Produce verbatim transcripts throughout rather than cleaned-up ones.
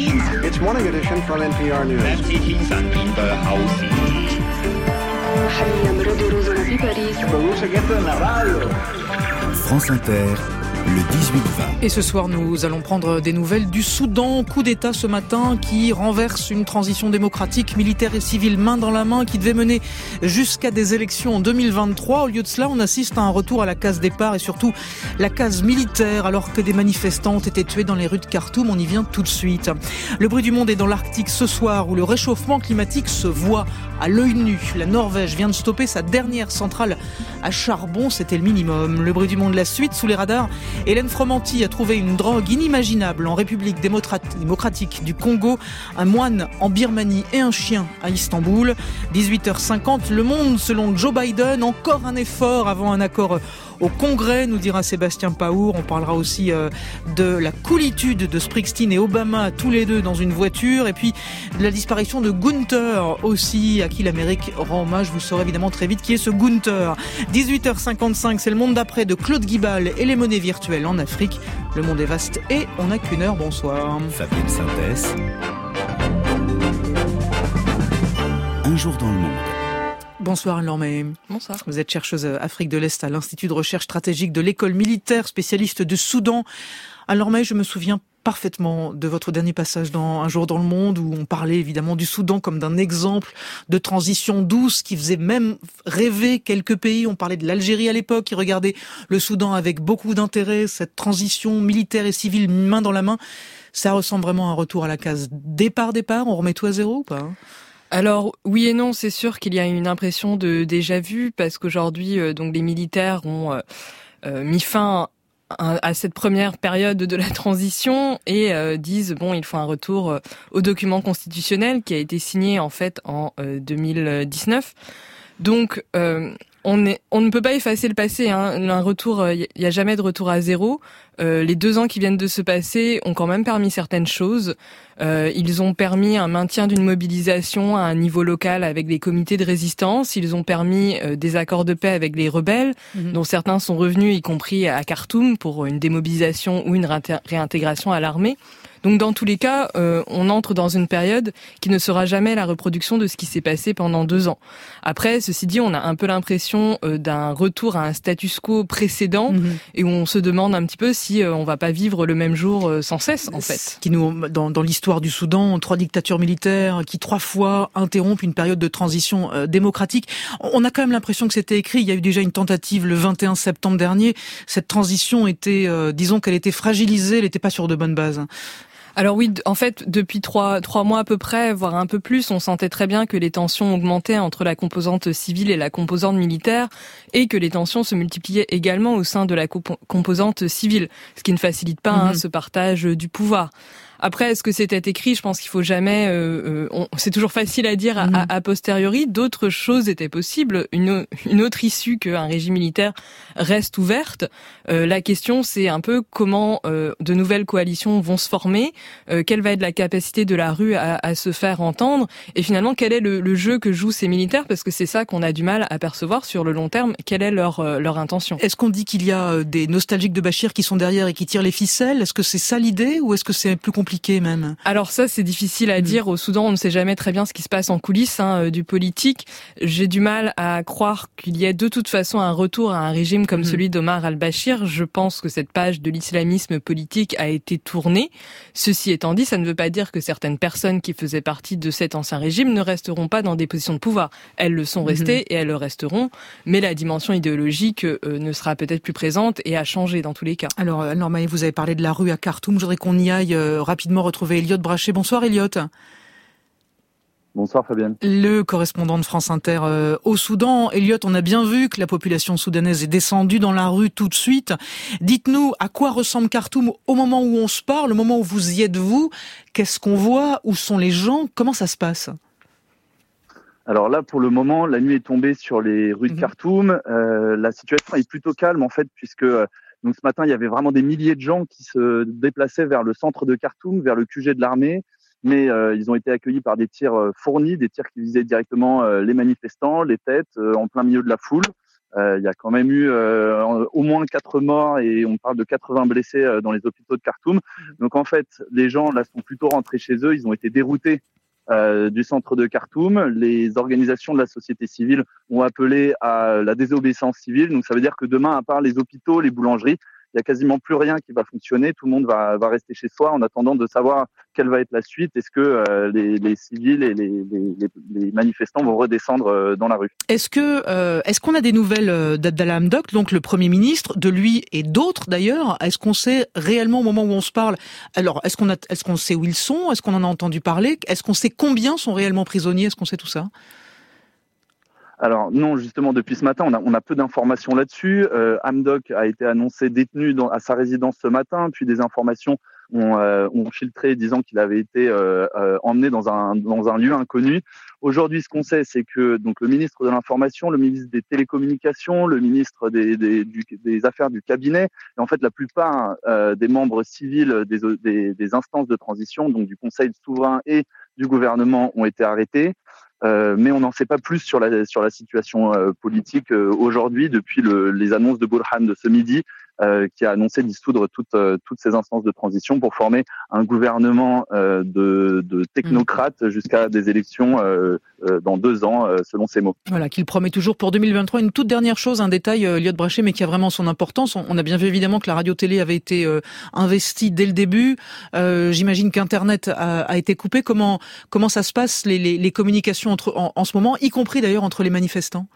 It's Morning Edition from N P R News. 在天上見到好事。 France Inter, le dix-huit vingt. Et ce soir, nous allons prendre des nouvelles du Soudan. Coup d'État ce matin qui renverse une transition démocratique, militaire et civile main dans la main qui devait mener jusqu'à des élections en deux mille vingt-trois. Au lieu de cela, on assiste à un retour à la case départ et surtout la case militaire alors que des manifestants ont été tués dans les rues de Khartoum. On y vient tout de suite. Le bruit du monde est dans l'Arctique ce soir où le réchauffement climatique se voit à l'œil nu. La Norvège vient de stopper sa dernière centrale à charbon, c'était le minimum. Le bruit du monde, la suite, sous les radars. Hélène Fromanti a trouvé une drogue inimaginable en République démocratique du Congo, un moine en Birmanie et un chien à Istanbul. dix-huit heures cinquante, Le Monde selon Joe Biden, encore un effort avant un accord au Congrès, nous dira Sébastien Paour. On parlera aussi euh, de la coolitude de Springsteen et Obama, tous les deux dans une voiture, et puis de la disparition de Gunther aussi, à qui l'Amérique rend hommage. Vous saurez évidemment très vite qui est ce Gunther. dix-huit heures cinquante-cinq, c'est Le Monde d'après de Claude Guibal et les monnaies virtuelles en Afrique. Le monde est vaste et on n'a qu'une heure. Bonsoir. Fabienne Synthèse. Un jour dans le monde. Bonsoir Anne Lormé. Bonsoir. Vous êtes chercheuse Afrique de l'Est à l'Institut de recherche stratégique de l'école militaire, spécialiste de Soudan. Anne Lormé, je me souviens parfaitement de votre dernier passage dans Un jour dans le monde où on parlait évidemment du Soudan comme d'un exemple de transition douce qui faisait même rêver quelques pays. On parlait de l'Algérie à l'époque qui regardait le Soudan avec beaucoup d'intérêt, cette transition militaire et civile main dans la main. Ça ressemble vraiment à un retour à la case départ-départ. On remet tout à zéro ou pas ? Alors oui et non, c'est sûr qu'il y a une impression de déjà vu parce qu'aujourd'hui euh, donc les militaires ont euh, euh, mis fin à, à cette première période de la transition et euh, disent bon, il faut un retour euh, au document constitutionnel qui a été signé en fait en euh, deux mille dix-neuf. Donc euh, on est, on ne peut pas effacer le passé. Hein. Un retour, il n'y a jamais de retour à zéro. Euh, les deux ans qui viennent de se passer ont quand même permis certaines choses. Euh, ils ont permis un maintien d'une mobilisation à un niveau local avec des comités de résistance. Ils ont permis euh, des accords de paix avec les rebelles, mmh. dont certains sont revenus, y compris à Khartoum, pour une démobilisation ou une réintégration à l'armée. Donc dans tous les cas, euh, on entre dans une période qui ne sera jamais la reproduction de ce qui s'est passé pendant deux ans. Après, ceci dit, on a un peu l'impression euh, d'un retour à un status quo précédent mmh. et où on se demande un petit peu si euh, on va pas vivre le même jour euh, sans cesse, en fait. Qui nous, dans, dans l'histoire du Soudan, trois dictatures militaires qui trois fois interrompent une période de transition euh, démocratique. On a quand même l'impression que c'était écrit. Il y a eu déjà une tentative le vingt et un septembre dernier. Cette transition était, euh, disons qu'elle était fragilisée, elle n'était pas sur de bonnes bases. Alors oui, en fait, depuis trois trois mois à peu près, voire un peu plus, on sentait très bien que les tensions augmentaient entre la composante civile et la composante militaire, et que les tensions se multipliaient également au sein de la comp- composante civile, ce qui ne facilite pas mmh. hein, ce partage du pouvoir. Après, est-ce que c'était écrit ? Je pense qu'il faut jamais. Euh, on, c'est toujours facile à dire à, à, a posteriori. D'autres choses étaient possibles. Une, une autre issue qu'un régime militaire reste ouverte. Euh, la question, c'est un peu comment euh, de nouvelles coalitions vont se former. Euh, quelle va être la capacité de la rue à, à se faire entendre ? Et finalement, quel est le, le jeu que jouent ces militaires ? Parce que c'est ça qu'on a du mal à percevoir sur le long terme. Quelle est leur euh, leur intention ? Est-ce qu'on dit qu'il y a des nostalgiques de Bachir qui sont derrière et qui tirent les ficelles ? Est-ce que c'est ça l'idée ou est-ce que c'est plus compliqué ? Même. Alors ça, c'est difficile à dire. Au Soudan, on ne sait jamais très bien ce qui se passe en coulisses hein, du politique. J'ai du mal à croire qu'il y ait de toute façon un retour à un régime comme mmh. celui d'Omar al-Bashir. Je pense que cette page de l'islamisme politique a été tournée. Ceci étant dit, ça ne veut pas dire que certaines personnes qui faisaient partie de cet ancien régime ne resteront pas dans des positions de pouvoir. Elles le sont restées mmh. et elles le resteront, mais la dimension idéologique euh, ne sera peut-être plus présente et a changé dans tous les cas. Alors, Anne Maé, vous avez parlé de la rue à Khartoum. Je voudrais qu'on y aille euh, rapidement retrouver Elliot Brachet. Bonsoir Elliot. Bonsoir Fabienne. Le correspondant de France Inter euh, au Soudan. Elliot, on a bien vu que la population soudanaise est descendue dans la rue tout de suite. Dites-nous à quoi ressemble Khartoum au moment où on se parle, au moment où vous y êtes vous. Qu'est-ce qu'on voit ? Où sont les gens ? Comment ça se passe ? Alors là, pour le moment, la nuit est tombée sur les rues de Khartoum. Euh, la situation est plutôt calme en fait, puisque euh, donc ce matin, il y avait vraiment des milliers de gens qui se déplaçaient vers le centre de Khartoum, vers le Q G de l'armée. Mais euh, ils ont été accueillis par des tirs euh, fournis, des tirs qui visaient directement euh, les manifestants, les têtes, euh, en plein milieu de la foule. Euh, il y a quand même eu euh, au moins quatre morts et on parle de quatre-vingts blessés euh, dans les hôpitaux de Khartoum. Donc en fait, les gens là sont plutôt rentrés chez eux. Ils ont été déroutés euh, du centre de Khartoum. Les organisations de la société civile ont appelé à la désobéissance civile. Donc ça veut dire que demain, à part les hôpitaux, les boulangeries, il y a quasiment plus rien qui va fonctionner. Tout le monde va, va rester chez soi en attendant de savoir quelle va être la suite. Est-ce que euh, les, les civils et les, les, les manifestants vont redescendre euh, dans la rue? Est-ce que euh, est-ce qu'on a des nouvelles d'Abdallah Hamdok, donc le Premier ministre, de lui et d'autres d'ailleurs? Est-ce qu'on sait réellement au moment où on se parle? Alors, est-ce qu'on a, est-ce qu'on sait où ils sont? Est-ce qu'on en a entendu parler? Est-ce qu'on sait combien sont réellement prisonniers? Est-ce qu'on sait tout ça? Alors non, justement, depuis ce matin, on a, on a peu d'informations là-dessus. Euh, Hamdok a été annoncé détenu dans, à sa résidence ce matin, puis des informations ont, euh, ont filtré disant qu'il avait été euh, euh, emmené dans un, dans un lieu inconnu. Aujourd'hui, ce qu'on sait, c'est que donc le ministre de l'Information, le ministre des Télécommunications, le ministre des, des, du, des Affaires du cabinet, et en fait la plupart euh, des membres civils des, des, des instances de transition, donc du Conseil souverain et du gouvernement, ont été arrêtés. Euh, mais on n'en sait pas plus sur la sur la situation euh, politique euh, aujourd'hui depuis le, les annonces de Burhan de ce midi, euh, qui a annoncé dissoudre toutes euh, toutes ces instances de transition pour former un gouvernement euh, de, de technocrates mmh. jusqu'à des élections euh, euh, dans deux ans, euh, selon ses mots. Voilà, qu'il promet toujours pour deux mille vingt-trois. Une toute dernière chose, un détail, euh, Liot Brachet, mais qui a vraiment son importance. On, on a bien vu évidemment que la radio-télé avait été euh, investie dès le début. Euh, j'imagine qu'Internet a, a été coupé. Comment comment ça se passe les les, les communications entre en, en ce moment, y compris d'ailleurs entre les manifestants?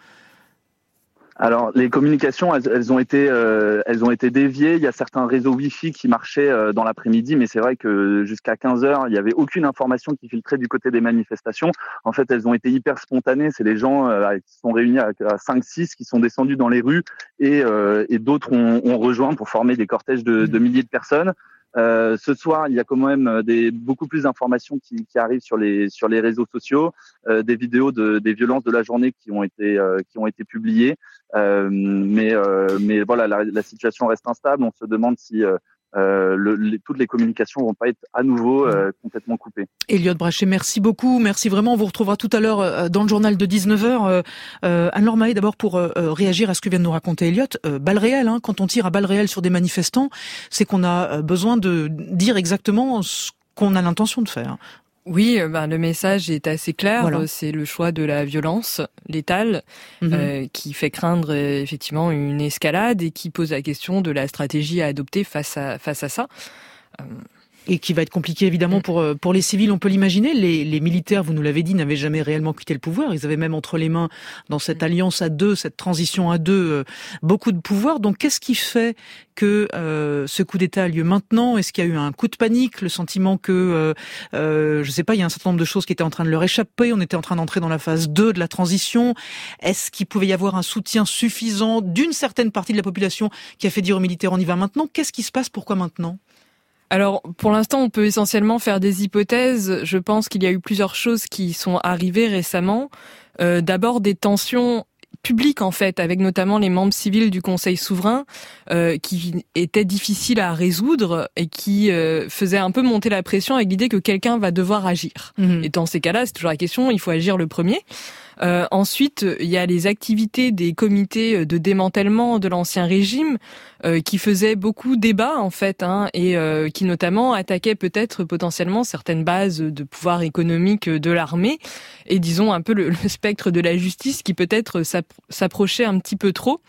Alors les communications, elles, elles ont été, euh, elles ont été déviées. Il y a certains réseaux Wi-Fi qui marchaient euh, dans l'après-midi, mais c'est vrai que jusqu'à quinze heures, il y avait aucune information qui filtrait du côté des manifestations. En fait, elles ont été hyper spontanées. C'est les gens euh, qui sont réunis à, à cinq six qui sont descendus dans les rues et, euh, et d'autres ont, ont rejoint pour former des cortèges de, de milliers de personnes. Euh, ce soir, il y a quand même des beaucoup plus d'informations qui, qui arrivent sur les sur les réseaux sociaux, euh, des vidéos de des violences de la journée qui ont été euh, qui ont été publiées. Euh, mais euh, mais voilà, la, la situation reste instable. On se demande si euh, euh, le, les, toutes les communications vont pas être à nouveau euh, complètement coupées. Liot Brachet, merci beaucoup, merci vraiment. On vous retrouvera tout à l'heure euh, dans le journal de dix-neuf heures. Euh, euh, Anne-Laure Mahé, d'abord pour euh, réagir à ce que vient de nous raconter Elliot. Euh, balle réelle, hein, quand on tire à balle réelle sur des manifestants, c'est qu'on a besoin de dire exactement ce qu'on a l'intention de faire. Oui, ben, le message est assez clair. Voilà. C'est le choix de la violence létale mmh. euh, qui fait craindre euh, effectivement une escalade et qui pose la question de la stratégie à adopter face à face à ça. Euh... Et qui va être compliqué évidemment pour pour les civils, on peut l'imaginer. Les, les militaires, vous nous l'avez dit, n'avaient jamais réellement quitté le pouvoir. Ils avaient même entre les mains, dans cette alliance à deux, cette transition à deux, euh, beaucoup de pouvoir. Donc qu'est-ce qui fait que euh, ce coup d'État a lieu maintenant? Est-ce qu'il y a eu un coup de panique, le sentiment que, euh, euh, je sais pas, il y a un certain nombre de choses qui étaient en train de leur échapper, on était en train d'entrer dans la phase deux de la transition? Est-ce qu'il pouvait y avoir un soutien suffisant d'une certaine partie de la population qui a fait dire aux militaires on y va maintenant? Qu'est-ce qui se passe? Pourquoi maintenant? Alors, pour l'instant, on peut essentiellement faire des hypothèses. Je pense qu'il y a eu plusieurs choses qui sont arrivées récemment. Euh, d'abord, des tensions publiques, en fait, avec notamment les membres civils du Conseil souverain, euh, qui étaient difficiles à résoudre et qui euh, faisaient un peu monter la pression avec l'idée que quelqu'un va devoir agir. Mmh. Et dans ces cas-là, c'est toujours la question, il faut agir le premier. Euh, ensuite, il y a les activités des comités de démantèlement de l'ancien régime euh, qui faisaient beaucoup débat en fait, hein, et euh, qui notamment attaquaient peut-être potentiellement certaines bases de pouvoir économique de l'armée et disons un peu le, le spectre de la justice qui peut-être s'approchait un petit peu trop.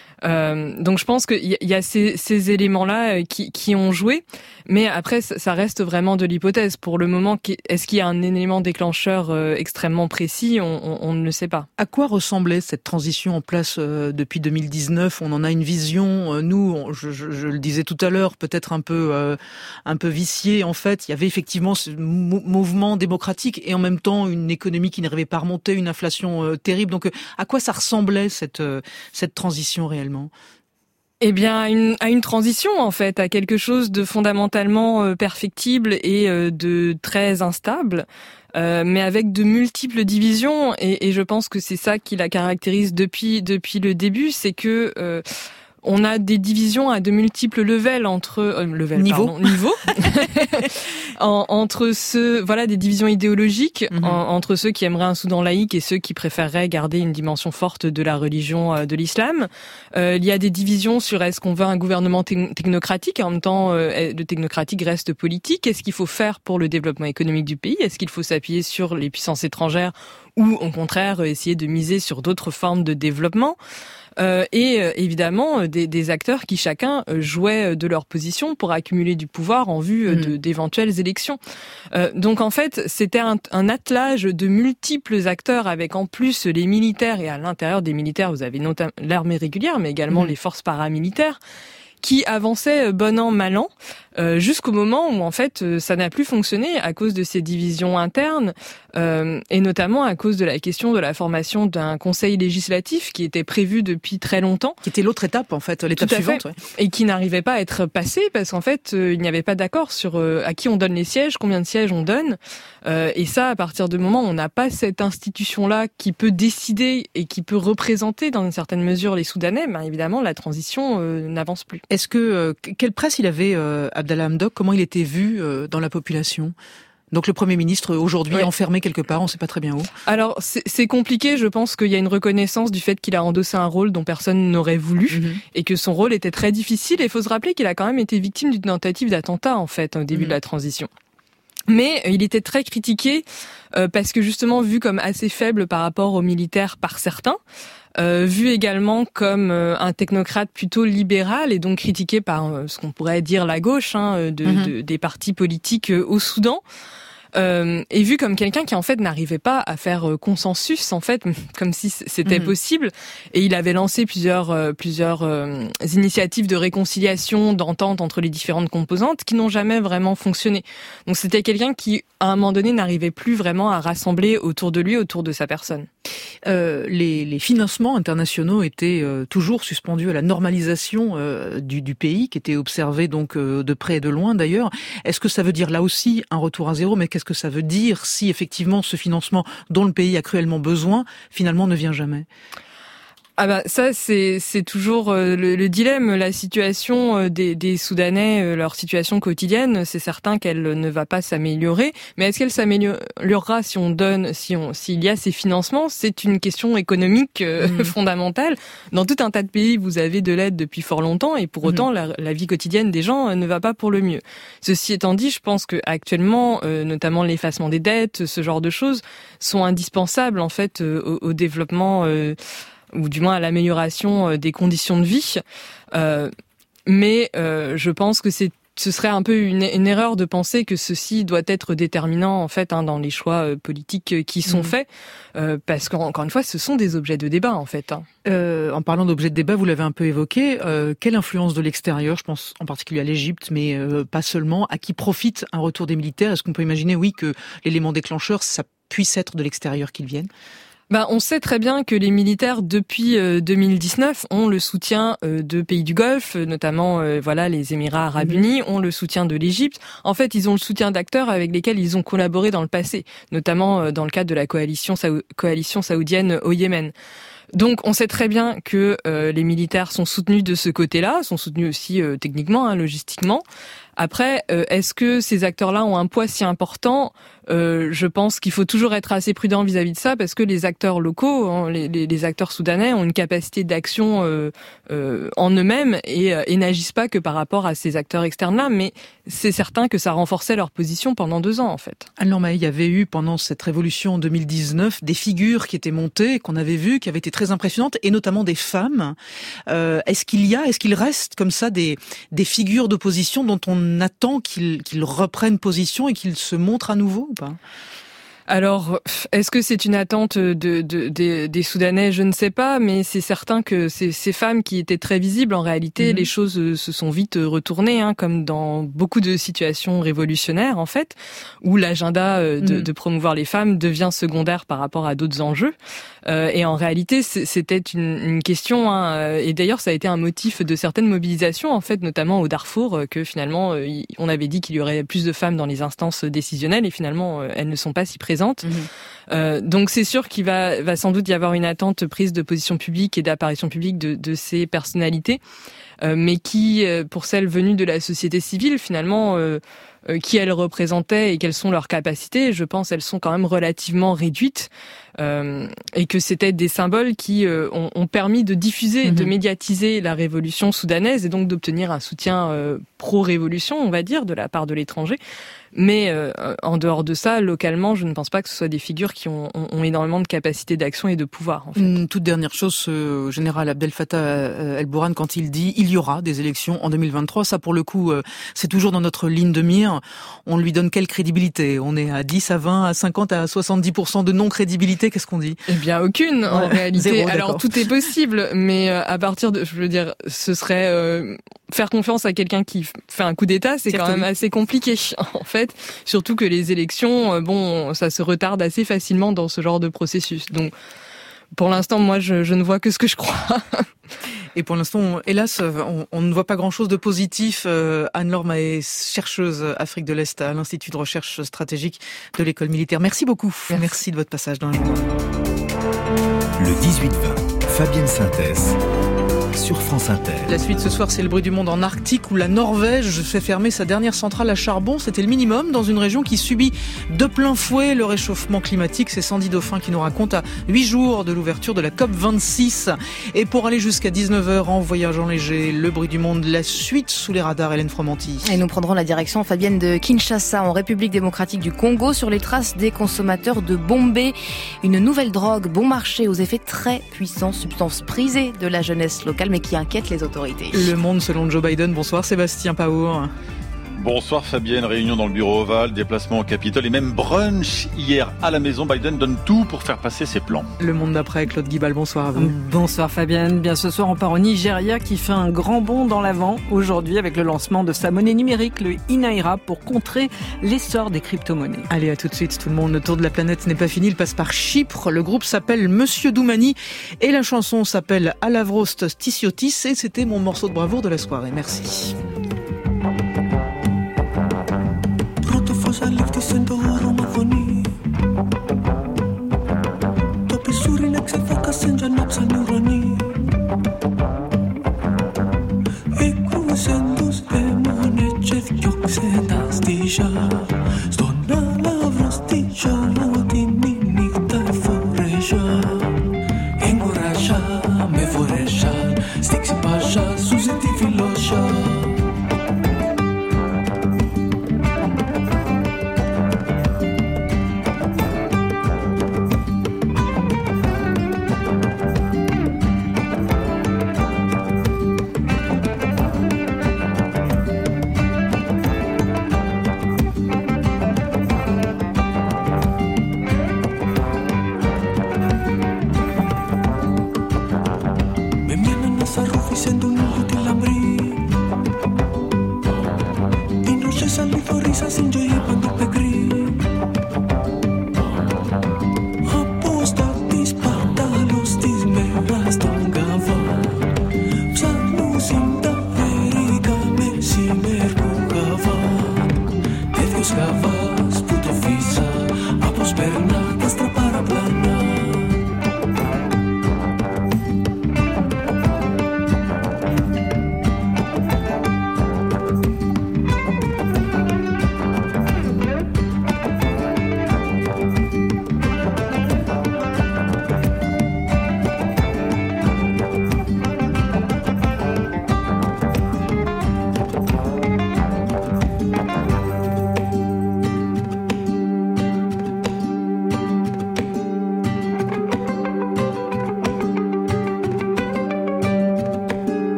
Euh, donc je pense qu'il y, y a ces, ces éléments-là qui, qui ont joué, mais après ça reste vraiment de l'hypothèse. Pour le moment, est-ce qu'il y a un élément déclencheur euh, extrêmement précis? on, on, on ne le sait pas. À quoi ressemblait cette transition en place euh, depuis deux mille dix-neuf? On en a une vision, euh, nous, on, je, je, je le disais tout à l'heure, peut-être un peu euh, un peu vicié en fait. Il y avait effectivement ce mou- mouvement démocratique et en même temps une économie qui n'arrivait pas à remonter, une inflation euh, terrible. Donc euh, à quoi ça ressemblait cette euh, cette transition réelle? Eh bien, à une, à une transition, en fait, à quelque chose de fondamentalement euh, perfectible et euh, de très instable, euh, mais avec de multiples divisions. Et, et je pense que c'est ça qui la caractérise depuis depuis le début, c'est que euh, on a des divisions à de multiples levels entre euh, level, niveau, pardon, niveau en, entre ceux, voilà, des divisions idéologiques mm-hmm. en, entre ceux qui aimeraient un Soudan laïque et ceux qui préféreraient garder une dimension forte de la religion euh, de l'islam. Euh, il y a des divisions sur est-ce qu'on veut un gouvernement te- technocratique, en même temps euh, le technocratique reste politique. Qu'est-ce qu'il faut faire pour le développement économique du pays? Est-ce qu'il faut s'appuyer sur les puissances étrangères ou au contraire essayer de miser sur d'autres formes de développement? Euh, et euh, évidemment des, des acteurs qui chacun euh, jouaient de leur position pour accumuler du pouvoir en vue euh, de, mmh. d'éventuelles élections. Euh, donc en fait, c'était un, un attelage de multiples acteurs avec en plus les militaires, et à l'intérieur des militaires, vous avez notamment l'armée régulière, mais également mmh. les forces paramilitaires, qui avançait bon an, mal an, euh, jusqu'au moment où en fait euh, ça n'a plus fonctionné à cause de ces divisions internes, euh, et notamment à cause de la question de la formation d'un conseil législatif qui était prévu depuis très longtemps. Qui était l'autre étape en fait, l'étape suivante. Ouais. Et qui n'arrivait pas à être passé parce qu'en fait euh, il n'y avait pas d'accord sur euh, à qui on donne les sièges, combien de sièges on donne, euh, et ça à partir du moment où on n'a pas cette institution-là qui peut décider et qui peut représenter dans une certaine mesure les Soudanais, ben évidemment la transition euh, n'avance plus. Est-ce que euh, quelle presse il avait euh, Abdallah Hamdok? Comment il était vu euh, dans la population? Donc le Premier ministre aujourd'hui ouais. enfermé quelque part, on ne sait pas très bien où. Alors c'est, c'est compliqué, je pense qu'il y a une reconnaissance du fait qu'il a endossé un rôle dont personne n'aurait voulu mm-hmm. et que son rôle était très difficile. Et il faut se rappeler qu'il a quand même été victime d'une tentative d'attentat en fait au début mm-hmm. de la transition. Mais il était très critiqué euh, parce que justement vu comme assez faible par rapport aux militaires par certains. Euh, vu également comme euh, un technocrate plutôt libéral et donc critiqué par euh, ce qu'on pourrait dire la gauche hein, de, mmh. de, des partis politiques euh, au Soudan. Euh, et vu comme quelqu'un qui en fait n'arrivait pas à faire euh, consensus en fait, comme si c'était mmh. possible, et il avait lancé plusieurs euh, plusieurs euh, initiatives de réconciliation, d'entente entre les différentes composantes qui n'ont jamais vraiment fonctionné. Donc c'était quelqu'un qui à un moment donné n'arrivait plus vraiment à rassembler autour de lui, autour de sa personne. Euh, les, les financements internationaux étaient euh, toujours suspendus à la normalisation euh, du, du pays, qui était observé donc euh, de près et de loin d'ailleurs. Est-ce que ça veut dire là aussi un retour à zéro? Mais qu'est-ce que ça veut dire si effectivement ce financement dont le pays a cruellement besoin finalement ne vient jamais? Ah bah ça c'est c'est toujours euh, le, le dilemme, la situation euh, des, des Soudanais, euh, leur situation quotidienne, c'est certain qu'elle ne va pas s'améliorer, mais est-ce qu'elle s'améliorera si on donne, si on s'il y a ces financements? C'est une question économique euh, mmh. fondamentale. Dans tout un tas de pays, vous avez de l'aide depuis fort longtemps et pour autant mmh. la, la vie quotidienne des gens euh, ne va pas pour le mieux. Ceci étant dit, je pense que actuellement, euh, notamment l'effacement des dettes, ce genre de choses sont indispensables en fait euh, au, au développement. Euh, ou du moins à l'amélioration des conditions de vie. Euh, mais euh, je pense que c'est ce serait un peu une, une erreur de penser que ceci doit être déterminant en fait hein, dans les choix euh, politiques qui sont mmh. faits, euh, parce qu'encore une fois, ce sont des objets de débat en fait. Hein. Euh, en parlant d'objets de débat, vous l'avez un peu évoqué. Euh, quelle influence de l'extérieur, je pense en particulier à l'Égypte, mais euh, pas seulement, à qui profite un retour des militaires? Est-ce qu'on peut imaginer, oui, que l'élément déclencheur, ça puisse être de l'extérieur qu'ils viennent? Ben, on sait très bien que les militaires depuis euh, deux mille dix-neuf ont le soutien euh, de pays du Golfe, notamment euh, voilà les Émirats Arabes Unis, ont le soutien de l'Égypte. En fait, ils ont le soutien d'acteurs avec lesquels ils ont collaboré dans le passé, notamment euh, dans le cadre de la coalition saou- coalition saoudienne au Yémen. Donc, on sait très bien que euh, les militaires sont soutenus de ce côté-là, sont soutenus aussi euh, techniquement, hein, logistiquement. Après, euh, est-ce que ces acteurs-là ont un poids si important ? euh, Je pense qu'il faut toujours être assez prudent vis-à-vis de ça, parce que les acteurs locaux, hein, les, les, les acteurs soudanais, ont une capacité d'action euh, euh, en eux-mêmes et, euh, et n'agissent pas que par rapport à ces acteurs externes-là. Mais c'est certain que ça renforçait leur position pendant deux ans, en fait. Alors, il y avait eu pendant cette révolution en deux mille dix-neuf des figures qui étaient montées, qu'on avait vues, qui avaient été très impressionnantes, et notamment des femmes. Euh, est-ce qu'il y a, est-ce qu'il reste comme ça des, des figures d'opposition dont on attend qu'ils, qu'ils reprennent position et qu'ils se montrent à nouveau ou pas ? Alors, est-ce que c'est une attente de, de, de, des Soudanais ? Je ne sais pas, mais c'est certain que ces, ces femmes qui étaient très visibles, en réalité, mmh. les choses se sont vite retournées, hein, comme dans beaucoup de situations révolutionnaires, en fait, où l'agenda de, mmh. de promouvoir les femmes devient secondaire par rapport à d'autres enjeux. Euh, et en réalité, c'était une, une question, hein, et d'ailleurs, ça a été un motif de certaines mobilisations, en fait, notamment au Darfour, que finalement, on avait dit qu'il y aurait plus de femmes dans les instances décisionnelles, et finalement, elles ne sont pas si présentes représente. Mmh. Euh, donc c'est sûr qu'il va, va sans doute y avoir une attente prise de position publique et d'apparition publique de, de ces personnalités, euh, mais qui, pour celles venues de la société civile, finalement, euh, euh, qui elles représentaient et quelles sont leurs capacités, je pense elles sont quand même relativement réduites, euh, et que c'était des symboles qui euh, ont, ont permis de diffuser, mmh. de médiatiser la révolution soudanaise et donc d'obtenir un soutien euh, pro-révolution, on va dire, de la part de l'étranger. Mais euh, en dehors de ça, localement, je ne pense pas que ce soit des figures qui ont, ont, ont énormément de capacité d'action et de pouvoir. En fait. Une toute dernière chose, ce général Abdel Fattah el-Burhan, quand il dit il y aura des élections en deux mille vingt-trois, ça pour le coup, c'est toujours dans notre ligne de mire. On lui donne quelle crédibilité ? On est à dix, à vingt, à cinquante, à soixante-dix pour cent de non-crédibilité. Qu'est-ce qu'on dit ? Eh bien, aucune en ouais, réalité. Zéro, alors tout est possible, mais à partir de, je veux dire, ce serait euh, faire confiance à quelqu'un qui fait un coup d'État, c'est quand même assez compliqué en fait. Surtout que les élections, bon, ça se retarde assez facilement dans ce genre de processus. Donc, pour l'instant, moi, je, je ne vois que ce que je crois. Et pour l'instant, hélas, on, on ne voit pas grand-chose de positif. Euh, Anne-Laure Mahé, chercheuse Afrique de l'Est à l'Institut de recherche stratégique de l'école militaire. Merci beaucoup. Merci, Merci de votre passage dans le journal. Le dix-huit vingt, Fabienne Synthèse. Sur France Inter. La suite ce soir, c'est le bruit du monde en Arctique où la Norvège fait fermer sa dernière centrale à charbon. C'était le minimum dans une région qui subit de plein fouet le réchauffement climatique. C'est Sandy Dauphin qui nous raconte à huit jours de l'ouverture de la C O P vingt-six. Et pour aller jusqu'à dix-neuf heures en voyage en léger, le bruit du monde, la suite sous les radars, Hélène Fromanti. Et nous prendrons la direction, Fabienne, de Kinshasa en République démocratique du Congo sur les traces des consommateurs de Bombay. Une nouvelle drogue bon marché aux effets très puissants, substance prisée de la jeunesse locale mais qui inquiète les autorités. Le Monde selon Joe Biden. Bonsoir Sébastien Paour. Bonsoir Fabienne, réunion dans le bureau ovale, déplacement au Capitole et même brunch hier à la maison. Biden donne tout pour faire passer ses plans. Le Monde d'après, Claude Guibal, bonsoir à vous. Bonsoir Fabienne, bien ce soir on part au Nigeria qui fait un grand bond dans l'avant aujourd'hui avec le lancement de sa monnaie numérique, le e-Naira, pour contrer l'essor des crypto-monnaies. Allez, à tout de suite tout le monde, le tour de la planète n'est pas fini, il passe par Chypre, le groupe s'appelle Monsieur Doumani et la chanson s'appelle Alavros Tissiotis et c'était mon morceau de bravoure de la soirée, merci. Αλήφθησεν το όρομα φωνή. Το πισούρι να ξεφάκασεν κι ανάψαν οι ουρανοί. Εκρούσεν τους δαίμονες και διώξε τα στήχια. Στον αλαύρο στήχια ότι η νύχτα εφορέσα. Εγκοράσια με φορέσα, στη ξυπάσια σου ζητή φιλόσια.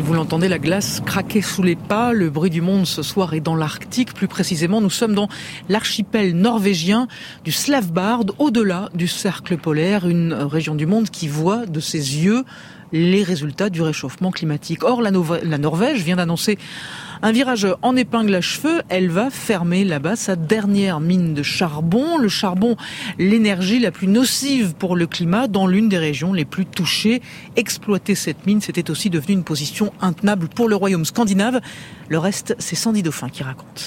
Vous l'entendez, la glace craquer sous les pas. Le bruit du monde ce soir est dans l'Arctique. Plus précisément, nous sommes dans l'archipel norvégien du Svalbard, au-delà du cercle polaire, une région du monde qui voit de ses yeux les résultats du réchauffement climatique. Or, la, Nova- la Norvège vient d'annoncer un virage en épingle à cheveux. Elle va fermer là-bas sa dernière mine de charbon. Le charbon, l'énergie la plus nocive pour le climat dans l'une des régions les plus touchées. Exploiter cette mine, c'était aussi devenu une position intenable pour le royaume scandinave. Le reste, c'est Sandy Dauphin qui raconte.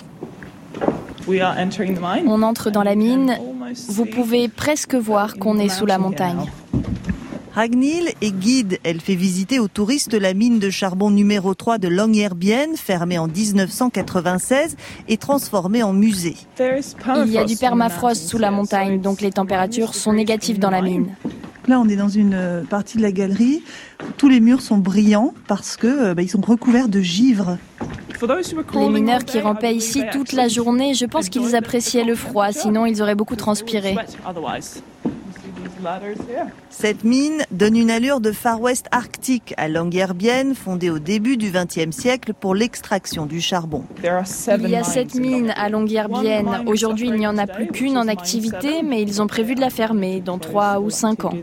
On entre dans la mine. Vous pouvez presque voir qu'on est sous la montagne. Ragnhild est guide. Elle fait visiter aux touristes la mine de charbon numéro trois de Longyearbyen, fermée en dix-neuf cent quatre-vingt-seize et transformée en musée. Il y a du permafrost sous la montagne, donc les températures sont négatives dans la mine. Là, on est dans une partie de la galerie où tous les murs sont brillants parce que bah, ils sont recouverts de givre. Les mineurs qui rampaient ici toute la journée, je pense qu'ils appréciaient le froid, sinon ils auraient beaucoup transpiré. Cette mine donne une allure de Far West arctique à Longyearbyen, fondée au début du vingtième siècle pour l'extraction du charbon. Il y a sept mines à Longyearbyen. Aujourd'hui, il n'y en a plus qu'une en activité, mais ils ont prévu de la fermer dans trois ou cinq ans.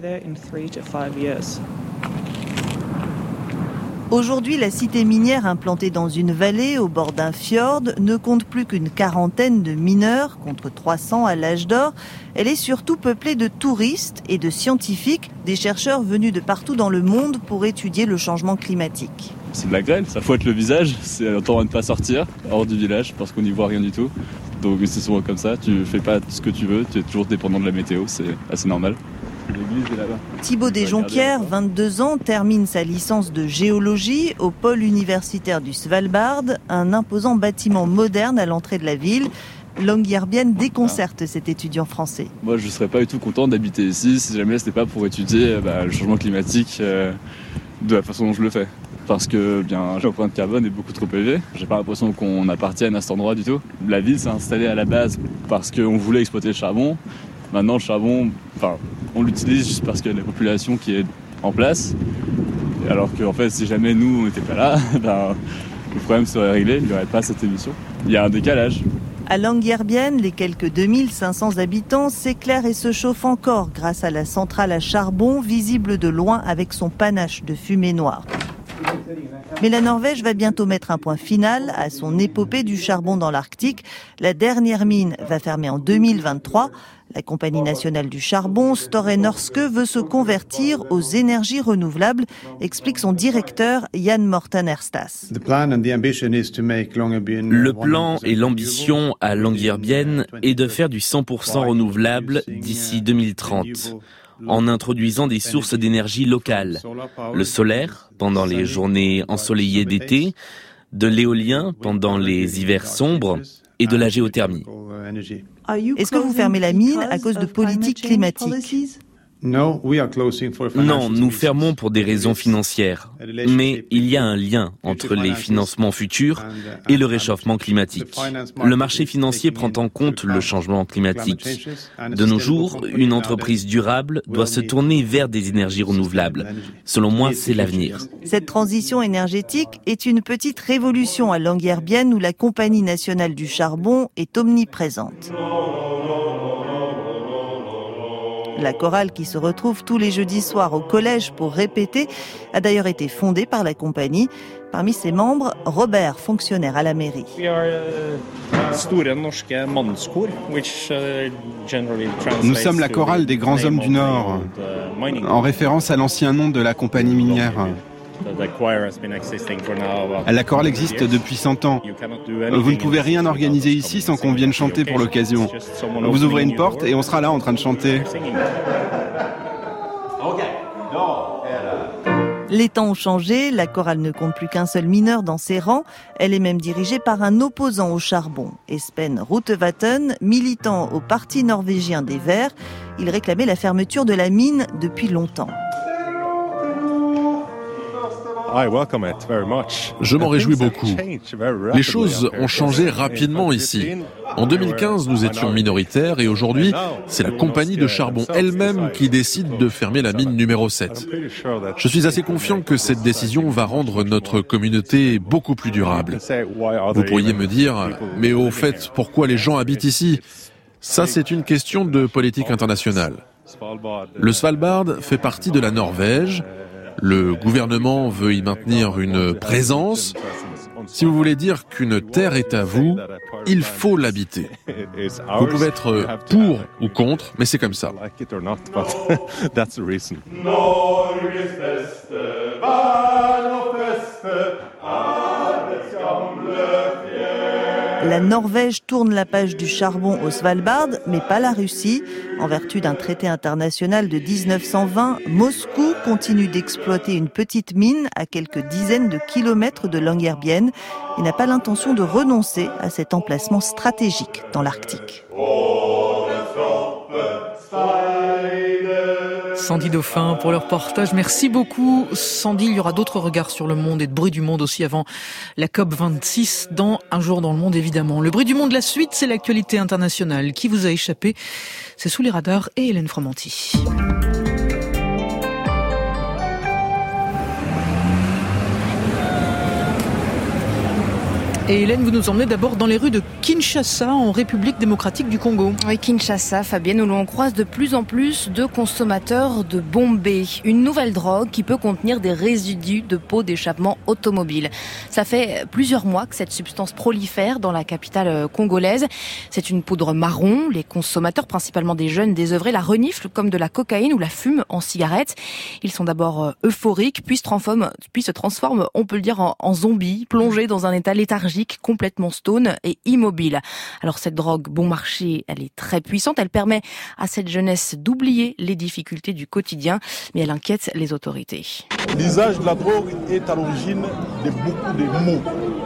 Aujourd'hui, la cité minière implantée dans une vallée au bord d'un fjord ne compte plus qu'une quarantaine de mineurs, contre trois cents à l'âge d'or. Elle est surtout peuplée de touristes et de scientifiques, des chercheurs venus de partout dans le monde pour étudier le changement climatique. C'est de la grêle, ça fouette le visage, c'est autant de ne pas sortir hors du village parce qu'on n'y voit rien du tout. Donc c'est souvent comme ça, tu fais pas ce que tu veux, tu es toujours dépendant de la météo, c'est assez normal. L'église est là-bas. Thibaut Desjonquières, vingt-deux ans, termine sa licence de géologie au pôle universitaire du Svalbard, un imposant bâtiment moderne à l'entrée de la ville. Longyearbyen déconcerte cet étudiant français. Moi, je ne serais pas du tout content d'habiter ici si jamais ce n'était pas pour étudier bah, le changement climatique euh, de la façon dont je le fais. Parce que bien, l'empreinte carbone est beaucoup trop élevée. J'ai pas l'impression qu'on appartienne à cet endroit du tout. La ville s'est installée à la base parce qu'on voulait exploiter le charbon. Maintenant, le charbon, enfin, on l'utilise juste parce qu'il y a la population qui est en place. Alors qu'en fait, si jamais nous, on n'était pas là, ben, le problème serait réglé, il n'y aurait pas cette émission. Il y a un décalage. À Longyearbyen, les quelques deux mille cinq cents habitants s'éclairent et se chauffent encore grâce à la centrale à charbon, visible de loin avec son panache de fumée noire. Mais la Norvège va bientôt mettre un point final à son épopée du charbon dans l'Arctique. La dernière mine va fermer en deux mille vingt-trois. La compagnie nationale du charbon, Store Norske, veut se convertir aux énergies renouvelables, explique son directeur Jan Morten Erstas. Le plan et l'ambition à Longyearbyen est de faire du cent pour cent renouvelable d'ici deux mille trente. En introduisant des sources d'énergie locales, le solaire pendant les journées ensoleillées d'été, de l'éolien pendant les hivers sombres et de la géothermie. Est-ce que vous fermez la mine à cause de politiques climatiques ? Non, nous fermons pour des raisons financières. Mais il y a un lien entre les financements futurs et le réchauffement climatique. Le marché financier prend en compte le changement climatique. De nos jours, une entreprise durable doit se tourner vers des énergies renouvelables. Selon moi, c'est l'avenir. Cette transition énergétique est une petite révolution à Longyearbyen où la Compagnie nationale du charbon est omniprésente. La chorale qui se retrouve tous les jeudis soirs au collège pour répéter a d'ailleurs été fondée par la compagnie. Parmi ses membres, Robert, fonctionnaire à la mairie. Nous sommes la chorale des grands hommes du Nord, en référence à l'ancien nom de la compagnie minière. La chorale existe depuis cent ans. Vous ne pouvez rien organiser ici sans qu'on vienne chanter pour l'occasion. Vous ouvrez une porte et on sera là en train de chanter. Les temps ont changé, la chorale ne compte plus qu'un seul mineur dans ses rangs. Elle est même dirigée par un opposant au charbon, Espen Rotevatn, militant au parti norvégien des Verts. Il réclamait la fermeture de la mine depuis longtemps. Je m'en réjouis beaucoup. Les choses ont changé rapidement ici. En deux mille quinze, nous étions minoritaires et aujourd'hui, c'est la compagnie de charbon elle-même qui décide de fermer la mine numéro sept. Je suis assez confiant que cette décision va rendre notre communauté beaucoup plus durable. Vous pourriez me dire, mais au fait, pourquoi les gens habitent ici ? Ça, c'est une question de politique internationale. Le Svalbard fait partie de la Norvège. Le gouvernement veut y maintenir une présence. Si vous voulez dire qu'une terre est à vous, il faut l'habiter. Vous pouvez être pour ou contre, mais c'est comme ça. La Norvège tourne la page du charbon au Svalbard, mais pas la Russie. En vertu d'un traité international de dix-neuf cent vingt, Moscou continue d'exploiter une petite mine à quelques dizaines de kilomètres de Longyearbyen et n'a pas l'intention de renoncer à cet emplacement stratégique dans l'Arctique. Sandy Dauphin pour le reportage. Merci beaucoup Sandy. Il y aura d'autres regards sur le monde et de bruit du monde aussi avant la C O P vingt-six dans Un jour dans le monde évidemment. Le bruit du monde, la suite, c'est l'actualité internationale qui vous a échappé. C'est Sous les radars et Hélène Fromanti. Et Hélène, vous nous emmenez d'abord dans les rues de Kinshasa, en République démocratique du Congo. Oui, Kinshasa, Fabienne, où l'on croise de plus en plus de consommateurs de bombé, une nouvelle drogue qui peut contenir des résidus de pots d'échappement automobile. Ça fait plusieurs mois que cette substance prolifère dans la capitale congolaise. C'est une poudre marron. Les consommateurs, principalement des jeunes désœuvrés, la reniflent comme de la cocaïne ou la fument en cigarette. Ils sont d'abord euphoriques, puis se transforment, puis se transforment, on peut le dire, en, en zombies, plongés dans un état léthargique, complètement stone et immobile. Alors cette drogue bon marché, elle est très puissante, elle permet à cette jeunesse d'oublier les difficultés du quotidien, mais elle inquiète les autorités. L'usage de la drogue est à l'origine de beaucoup de maux.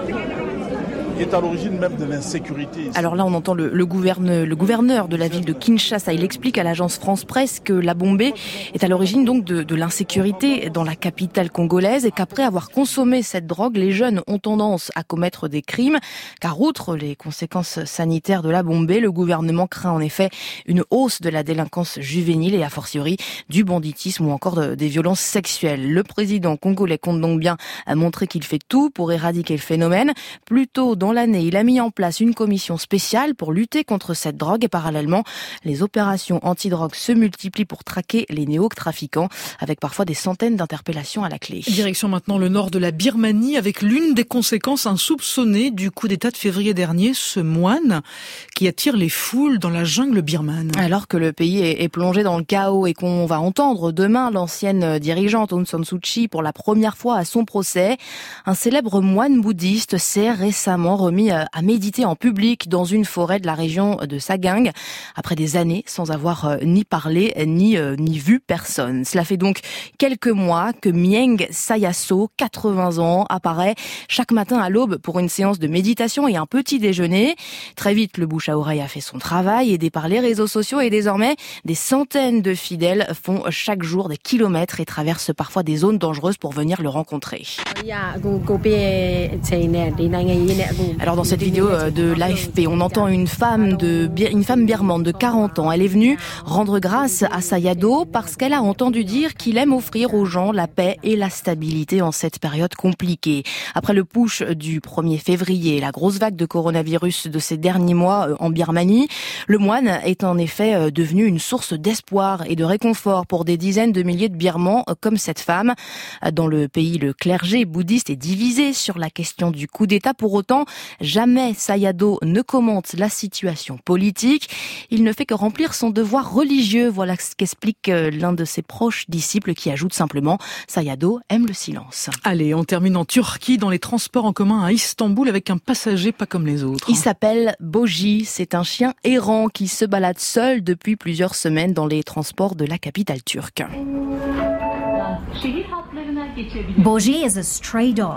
Est à l'origine même de l'insécurité. Alors là, on entend le, le, gouverne, le gouverneur de la ville de Kinshasa. Il explique à l'agence France Presse que la bombée est à l'origine donc de, de l'insécurité dans la capitale congolaise et qu'après avoir consommé cette drogue, les jeunes ont tendance à commettre des crimes. Car outre les conséquences sanitaires de la bombée, le gouvernement craint en effet une hausse de la délinquance juvénile et a fortiori du banditisme ou encore de, des violences sexuelles. Le président congolais compte donc bien montrer qu'il fait tout pour éradiquer le phénomène. Plus tôt dans Dans l'année, il a mis en place une commission spéciale pour lutter contre cette drogue et parallèlement, les opérations anti-drogue se multiplient pour traquer les néo-trafiquants avec parfois des centaines d'interpellations à la clé. Direction maintenant le nord de la Birmanie avec l'une des conséquences insoupçonnées du coup d'État de février dernier, ce moine qui attire les foules dans la jungle birmane. Alors que le pays est plongé dans le chaos et qu'on va entendre demain l'ancienne dirigeante Aung San Suu Kyi pour la première fois à son procès, un célèbre moine bouddhiste s'est récemment remis à méditer en public dans une forêt de la région de Sagang, après des années sans avoir ni parlé ni, ni vu personne. Cela fait donc quelques mois que Mieng Sayaso, quatre-vingts ans, apparaît chaque matin à l'aube pour une séance de méditation et un petit déjeuner. Très vite, le bouche à oreille a fait son travail, aidé par les réseaux sociaux, et désormais, des centaines de fidèles font chaque jour des kilomètres et traversent parfois des zones dangereuses pour venir le rencontrer. Alors dans cette vidéo de l'A F P, on entend une femme de une femme birmane de quarante ans. Elle est venue rendre grâce à Sayadaw parce qu'elle a entendu dire qu'il aime offrir aux gens la paix et la stabilité en cette période compliquée. Après le push du premier février, la grosse vague de coronavirus de ces derniers mois en Birmanie, le moine est en effet devenu une source d'espoir et de réconfort pour des dizaines de milliers de Birmans comme cette femme. Dans le pays, le clergé bouddhiste est divisé sur la question du coup d'État. Pour autant, jamais Sayadaw ne commente la situation politique. Il ne fait que remplir son devoir religieux. Voilà ce qu'explique l'un de ses proches disciples qui ajoute simplement « Sayadaw aime le silence ». Allez, on termine en Turquie, dans les transports en commun à Istanbul, avec un passager pas comme les autres. Il s'appelle Boji. C'est un chien errant qui se balade seul depuis plusieurs semaines dans les transports de la capitale turque. Boji is a stray dog.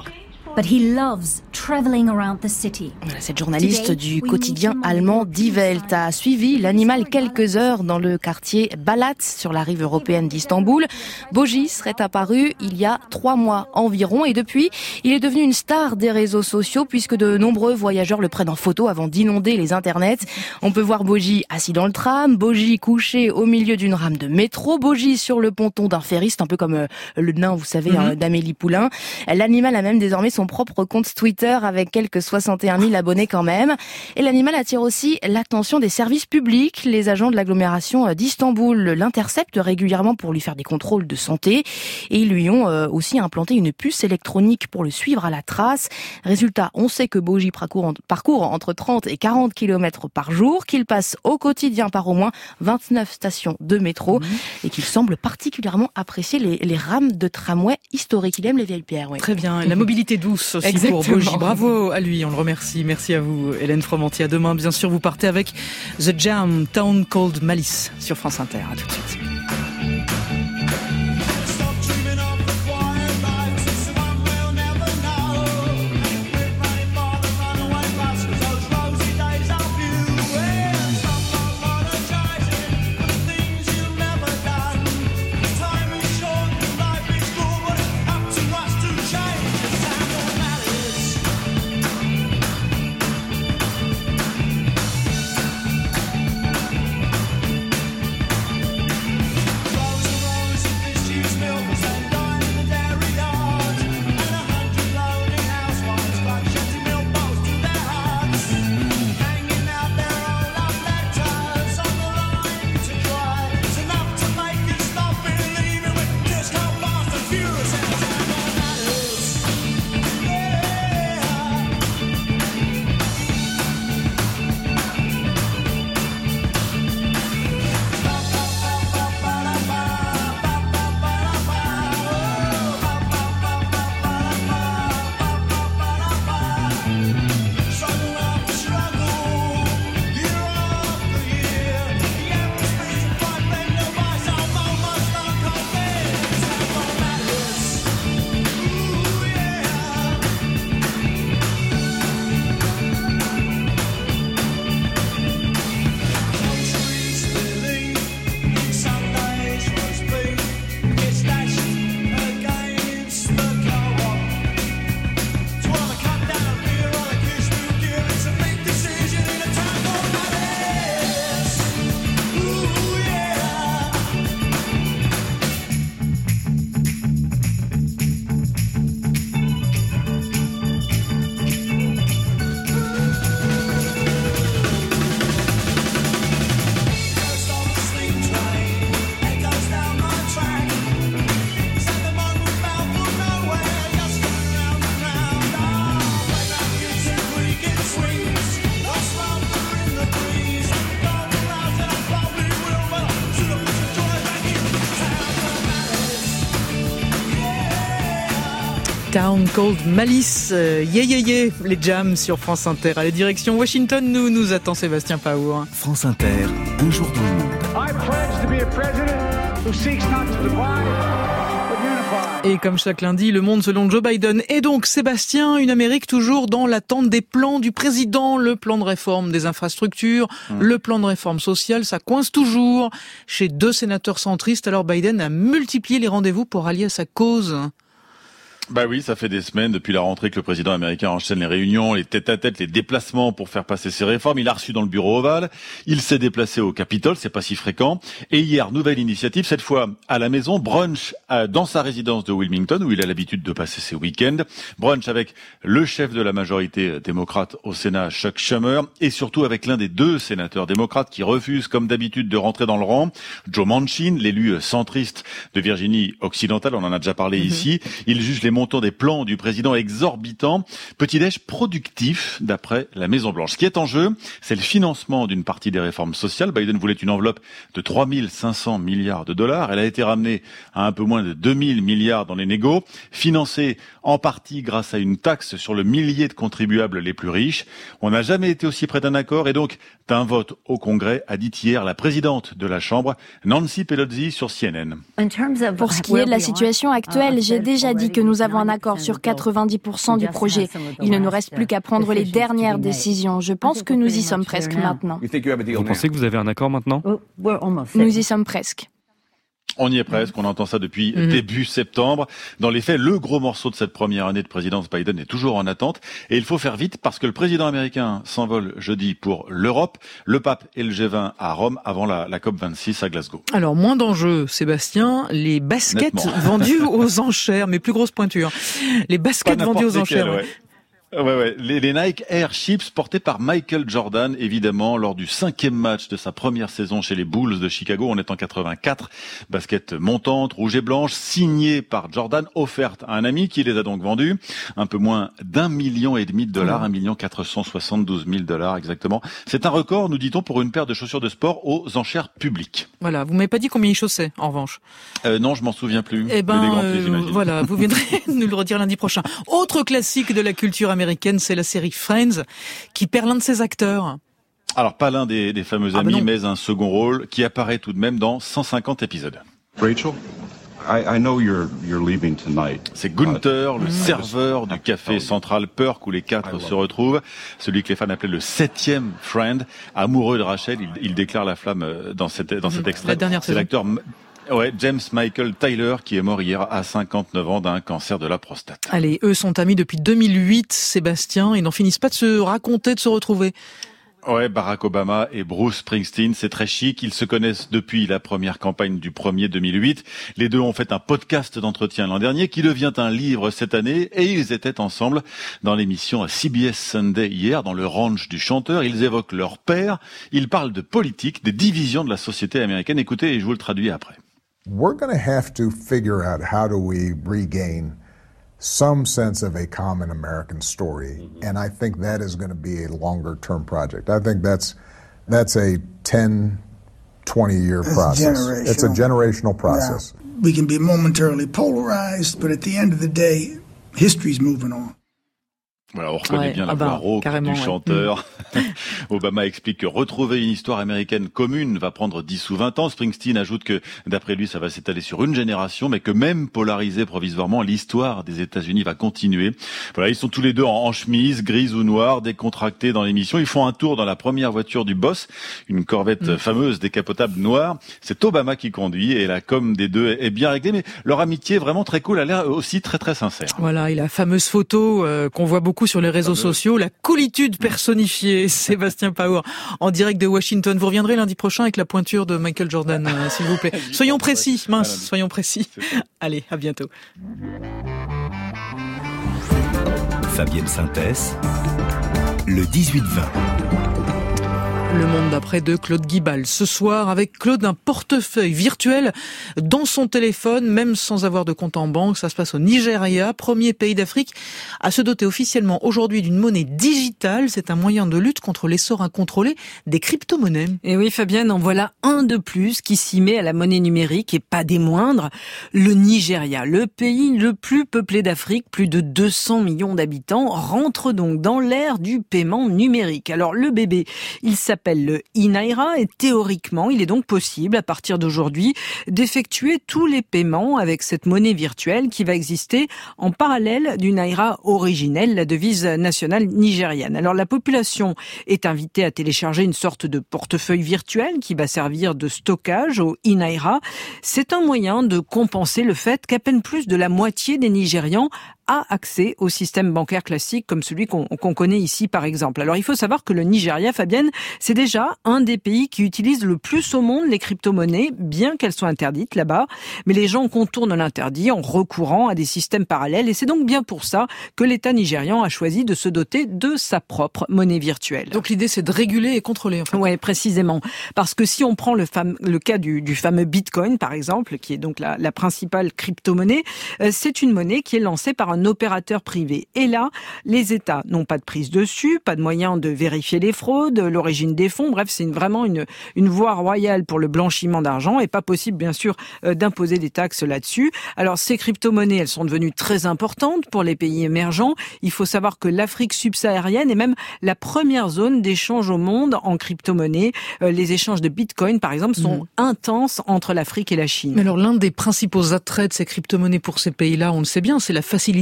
But he loves traveling around the city. Cette journaliste du quotidien allemand Die Welt a suivi l'animal quelques heures dans le quartier Balat sur la rive européenne d'Istanbul. Boji serait apparu il y a trois mois environ et depuis, il est devenu une star des réseaux sociaux puisque de nombreux voyageurs le prennent en photo avant d'inonder les internets. On peut voir Boji assis dans le tram, Boji couché au milieu d'une rame de métro, Boji sur le ponton d'un ferriste, un peu comme le nain, vous savez, mm-hmm. d'Amélie Poulain. L'animal a même désormais son propre compte Twitter avec quelques soixante et un mille abonnés quand même. Et l'animal attire aussi l'attention des services publics. Les agents de l'agglomération d'Istanbul l'interceptent régulièrement pour lui faire des contrôles de santé. Et ils lui ont aussi implanté une puce électronique pour le suivre à la trace. Résultat, on sait que Boji parcourt, parcourt entre trente et quarante kilomètres par jour, qu'il passe au quotidien par au moins vingt-neuf stations de métro mmh. et qu'il semble particulièrement apprécier les, les rames de tramway historiques. Il aime les vieilles pierres. Oui. Très bien. La mobilité douce aussi Exactement. Pour Boji. Bravo à lui, on le remercie. Merci à vous, Hélène Fromantier. À demain, bien sûr, vous partez avec The Jam, Town Called Malice sur France Inter. À tout de suite. Town Called Malice, euh, yeah yeah yeah, les jams sur France Inter. À la direction Washington, nous nous attend Sébastien Paour. France Inter, un jour dans le monde. I pledge to be a president who seeks not to divide. Et comme chaque lundi, le monde selon Joe Biden. Et donc, Sébastien, une Amérique toujours dans l'attente des plans du président. Le plan de réforme des infrastructures, mmh. le plan de réforme sociale, ça coince toujours chez deux sénateurs centristes. Alors Biden a multiplié les rendez-vous pour allier à sa cause. Bah oui, ça fait des semaines depuis la rentrée que le président américain enchaîne les réunions, les tête-à-tête, les déplacements pour faire passer ses réformes. Il a reçu dans le bureau ovale, il s'est déplacé au Capitole, c'est pas si fréquent. Et hier, nouvelle initiative, cette fois à la maison, brunch dans sa résidence de Wilmington, où il a l'habitude de passer ses week-ends. Brunch avec le chef de la majorité démocrate au Sénat, Chuck Schumer, et surtout avec l'un des deux sénateurs démocrates qui refusent, comme d'habitude, de rentrer dans le rang, Joe Manchin, l'élu centriste de Virginie occidentale, on en a déjà parlé mm-hmm. ici. Il juge les montant des plans du président exorbitant. Petit-déj productif, d'après la Maison-Blanche. Ce qui est en jeu, c'est le financement d'une partie des réformes sociales. Biden voulait une enveloppe de trois mille cinq cents milliards de dollars. Elle a été ramenée à un peu moins de deux mille milliards dans les négos, financée en partie grâce à une taxe sur le millier de contribuables les plus riches. On n'a jamais été aussi près d'un accord et donc d'un vote au Congrès, a dit hier la présidente de la Chambre, Nancy Pelosi, sur C N N. Pour ce qui est de la situation actuelle, j'ai déjà dit que nous avons avons un accord sur quatre-vingt-dix pour cent du projet. Il ne nous reste plus qu'à prendre les dernières décisions. Je pense que nous y sommes presque maintenant. Vous pensez que vous avez un accord maintenant ? Nous y sommes presque. On y est presque, on entend ça depuis mmh. début septembre. Dans les faits, le gros morceau de cette première année de présidence Biden est toujours en attente. Et il faut faire vite parce que le président américain s'envole jeudi pour l'Europe, le pape et le G vingt à Rome avant la, la COP vingt-six à Glasgow. Alors, moins d'enjeux, Sébastien, les baskets Nettement. vendues aux enchères, mais plus grosse pointure. Les baskets vendues aux enchères. Lesquelles, ouais. Ouais, ouais. Les, les Nike Air Chips portés par Michael Jordan, évidemment, lors du cinquième match de sa première saison chez les Bulls de Chicago. On est en quatre-vingt-quatre. Basket montante, rouge et blanche, signée par Jordan, offerte à un ami qui les a donc vendues. Un peu moins d'un million et demi de dollars, un million quatre cent soixante-douze mille dollars exactement. C'est un record, nous dit-on, pour une paire de chaussures de sport aux enchères publiques. Voilà. Vous m'avez pas dit combien il chaussait, en revanche. Euh, non, je m'en souviens plus. Eh ben, euh, voilà. Vous viendrez nous le redire lundi prochain. Autre classique de la culture américaine. américaine, c'est la série Friends, qui perd l'un de ses acteurs. Alors, pas l'un des, des fameux amis, ah ben mais un second rôle qui apparaît tout de même dans cent cinquante épisodes. Rachel, I, I know you're, you're leaving tonight. C'est Gunther, le serveur du café Central Perk où les quatre se retrouvent. Celui que les fans appelaient le septième friend, amoureux de Rachel. Il, il déclare la flamme dans, cette, dans cet extrait. La dernière c'est saison. l'acteur... Ouais, James Michael Tyler, qui est mort hier à cinquante-neuf ans d'un cancer de la prostate. Allez, eux sont amis depuis deux mille huit, Sébastien, ils n'en finissent pas de se raconter, de se retrouver. Ouais, Barack Obama et Bruce Springsteen, c'est très chic. Ils se connaissent depuis la première campagne du premier deux mille huit. Les deux ont fait un podcast d'entretien l'an dernier qui devient un livre cette année et ils étaient ensemble dans l'émission C B S Sunday hier, dans le ranch du chanteur. Ils évoquent leur père, ils parlent de politique, des divisions de la société américaine. Écoutez, et je vous le traduis après. We're going to have to figure out how do we regain some sense of a common American story, mm-hmm. and I think that is going to be a longer-term project. I think that's that's a ten, twenty-year process. It's a generational process. Yeah. We can be momentarily polarized, but at the end of the day, history's moving on. Voilà, on reconnaît ouais, bien la ah voix bah, rauque du ouais. chanteur. Obama explique que retrouver une histoire américaine commune va prendre dix ou vingt ans. Springsteen ajoute que, d'après lui, ça va s'étaler sur une génération, mais que même polarisée provisoirement, l'histoire des États-Unis va continuer. Voilà, ils sont tous les deux en, en chemise, grise ou noire, décontractés dans l'émission. Ils font un tour dans la première voiture du boss, une Corvette mmh. fameuse décapotable noire. C'est Obama qui conduit et la com des deux est bien réglée, mais leur amitié vraiment très cool a l'air aussi très très sincère. Voilà, et la fameuse photo euh, qu'on voit beaucoup sur les réseaux sociaux, la coolitude personnifiée, Sébastien Paour, en direct de Washington. Vous reviendrez lundi prochain avec la pointure de Michael Jordan, euh, s'il vous plaît. Soyons précis, mince, soyons précis. Allez, à bientôt. Fabienne Synthèse, le dix-huit vingt. Le monde d'après de Claude Guibal. Ce soir, avec Claude, un portefeuille virtuel dans son téléphone, même sans avoir de compte en banque. Ça se passe au Nigeria, premier pays d'Afrique à se doter officiellement aujourd'hui d'une monnaie digitale. C'est un moyen de lutte contre l'essor incontrôlé des crypto-monnaies. Et oui, Fabienne, en voilà un de plus qui s'y met à la monnaie numérique et pas des moindres. Le Nigeria, le pays le plus peuplé d'Afrique, plus de deux cents millions d'habitants, rentre donc dans l'ère du paiement numérique. Alors, le bébé, il s'appelle s'appelle le e-Naira et théoriquement, il est donc possible à partir d'aujourd'hui d'effectuer tous les paiements avec cette monnaie virtuelle qui va exister en parallèle du Naira originel, la devise nationale nigériane. Alors la population est invitée à télécharger une sorte de portefeuille virtuel qui va servir de stockage au e-Naira. C'est un moyen de compenser le fait qu'à peine plus de la moitié des Nigérians a accès au système bancaire classique comme celui qu'on, qu'on connaît ici par exemple. Alors il faut savoir que le Nigeria, Fabienne, c'est déjà un des pays qui utilise le plus au monde les crypto-monnaies, bien qu'elles soient interdites là-bas. Mais les gens contournent l'interdit en recourant à des systèmes parallèles et c'est donc bien pour ça que l'État nigérian a choisi de se doter de sa propre monnaie virtuelle. Donc l'idée c'est de réguler et contrôler en fait. Oui, précisément. Parce que si on prend le, fam- le cas du, du fameux Bitcoin par exemple, qui est donc la, la principale crypto-monnaie, euh, c'est une monnaie qui est lancée par un opérateur privé. Et là, les États n'ont pas de prise dessus, pas de moyen de vérifier les fraudes, l'origine des fonds. Bref, c'est une, vraiment une, une voie royale pour le blanchiment d'argent et pas possible, bien sûr, euh, d'imposer des taxes là-dessus. Alors, ces crypto-monnaies, elles sont devenues très importantes pour les pays émergents. Il faut savoir que l'Afrique subsaharienne est même la première zone d'échange au monde en crypto-monnaies. Euh, les échanges de Bitcoin, par exemple, sont mmh. intenses entre l'Afrique et la Chine. Mais alors, l'un des principaux attraits de ces crypto-monnaies pour ces pays-là, on le sait bien, c'est la facilité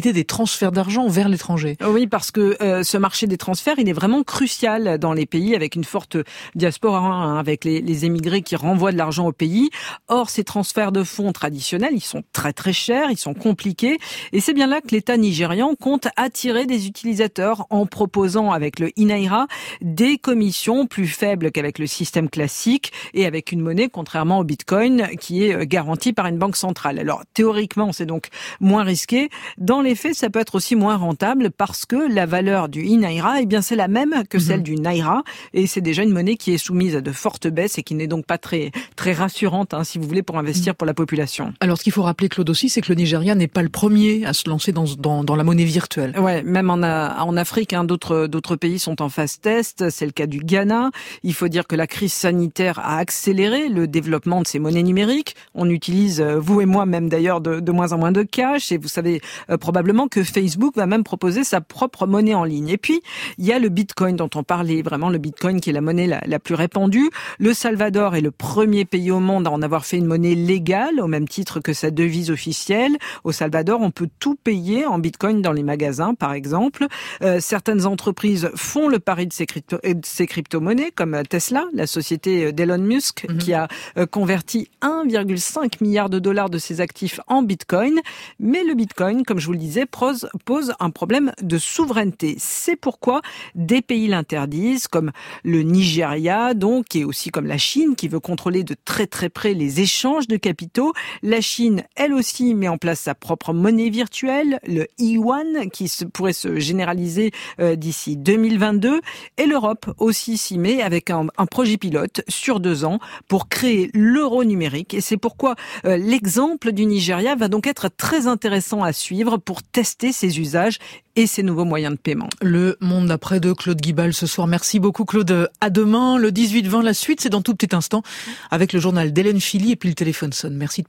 faciliter des transferts d'argent vers l'étranger. Oui, parce que euh, ce marché des transferts, il est vraiment crucial dans les pays avec une forte diaspora, hein, avec les, les émigrés qui renvoient de l'argent au pays. Or, ces transferts de fonds traditionnels, ils sont très très chers, ils sont compliqués, et c'est bien là que l'État nigérian compte attirer des utilisateurs en proposant avec le e-Naira des commissions plus faibles qu'avec le système classique et avec une monnaie, contrairement au Bitcoin, qui est garantie par une banque centrale. Alors, théoriquement, c'est donc moins risqué. Dans les faits, ça peut être aussi moins rentable parce que la valeur du e-Naira, eh bien, c'est la même que celle mmh. du Naira, et c'est déjà une monnaie qui est soumise à de fortes baisses et qui n'est donc pas très très rassurante, hein, si vous voulez, pour investir pour la population. Alors, ce qu'il faut rappeler, Claude, aussi, c'est que le Nigeria n'est pas le premier à se lancer dans dans, dans la monnaie virtuelle. Ouais, même en, en Afrique, hein, d'autres d'autres pays sont en phase test. C'est le cas du Ghana. Il faut dire que la crise sanitaire a accéléré le développement de ces monnaies numériques. On utilise, vous et moi, même d'ailleurs, de, de moins en moins de cash. Et vous savez euh, probablement que Facebook va même proposer sa propre monnaie en ligne. Et puis, il y a le Bitcoin dont on parlait, vraiment le Bitcoin qui est la monnaie la, la plus répandue. Le Salvador est le premier pays au monde à en avoir fait une monnaie légale, au même titre que sa devise officielle. Au Salvador, on peut tout payer en Bitcoin dans les magasins, par exemple. Euh, certaines entreprises font le pari de ces, crypto, de ces crypto-monnaies, comme Tesla, la société d'Elon Musk, mm-hmm. qui a euh, converti un virgule cinq milliard de dollars de ses actifs en Bitcoin. Mais le Bitcoin, comme je vous le disais, pose, pose un problème de souveraineté. C'est pourquoi des pays l'interdisent, comme le Nigeria, donc, et aussi comme la Chine, qui veut contrôler de très très près les échanges de capitaux. La Chine, elle aussi, met en place sa propre monnaie virtuelle, le yuan, qui se, pourrait se généraliser euh, d'ici deux mille vingt-deux. Et l'Europe aussi s'y met avec un, un projet pilote sur deux ans pour créer l'euro numérique. Et c'est pourquoi euh, l'exemple du Nigeria va donc être très intéressant à suivre pour tester ses usages et ses nouveaux moyens de paiement. Le monde d'après de Claude Guibal ce soir. Merci beaucoup Claude. À demain, le dix-huit vingt, la suite, c'est dans tout petit instant avec le journal d'Hélène Philly et puis le téléphone sonne. Merci.